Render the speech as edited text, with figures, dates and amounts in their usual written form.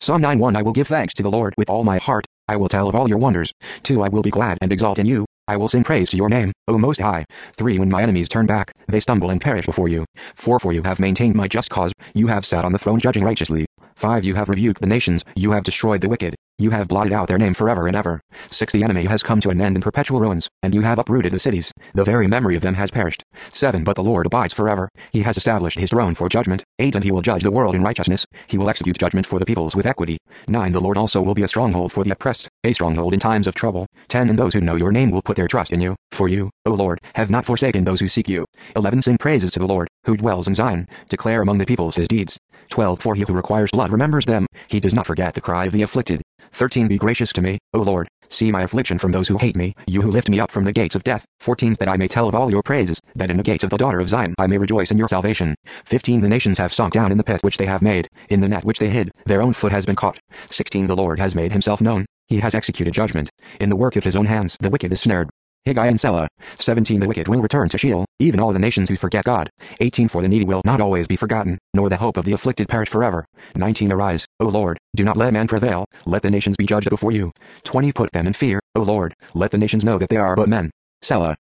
Psalm 9:1 I will give thanks to the Lord with all my heart. I will tell of all your wonders. 2 I will be glad and exalt in you. I will sing praise to your name, O Most High. 3 When my enemies turn back, they stumble and perish before you. 4 For you have maintained my just cause. You have sat on the throne judging righteously. 5 You have rebuked the nations. You have destroyed the wicked. You have blotted out their name forever and ever. 6 The enemy has come to an end in perpetual ruins, and you have uprooted the cities. The very memory of them has perished. 7 But the Lord abides forever. He has established his throne for judgment. 8 And he will judge the world in righteousness. He will execute judgment for the peoples with equity. 9 The Lord also will be a stronghold for the oppressed, a stronghold in times of trouble. 10 And those who know your name will put their trust in you. For you, O Lord, have not forsaken those who seek you. 11 Sing praises to the Lord, who dwells in Zion. Declare among the peoples his deeds. 12 For he who requires blood remembers them. He does not forget the cry of the afflicted. 13 Be gracious to me, O Lord. See my affliction from those who hate me, you who lift me up from the gates of death. 14 That I may tell of all your praises, that in the gates of the daughter of Zion I may rejoice in your salvation. 15 The nations have sunk down in the pit which they have made, in the net which they hid, their own foot has been caught. 16 The Lord has made himself known. He has executed judgment. In the work of his own hands the wicked is snared. Haggai and Selah. 17 The wicked will return to Sheol, even all the nations who forget God. 18 For the needy will not always be forgotten, nor the hope of the afflicted perish forever. 19 Arise, O Lord, do not let man prevail, let the nations be judged before you. 20 Put them in fear, O Lord, let the nations know that they are but men. Selah.